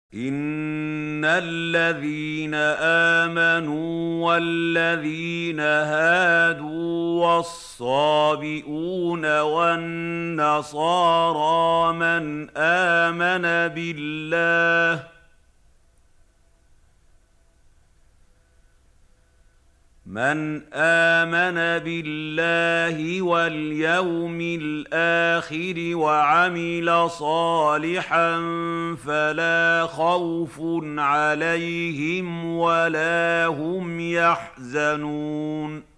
إِنَّ الَّذِينَ آمَنُوا وَالَّذِينَ هَادُوا وَالصَّابِئُونَ وَالنَّصَارَىٰ مَنْ آمَنَ بِاللَّهِ وَالْيَوْمِ الْآخِرِ وَعَمِلَ صَالِحًا فَلَا خَوْفٌ عَلَيْهِمْ وَلَا هُمْ يَحْزَنُونَ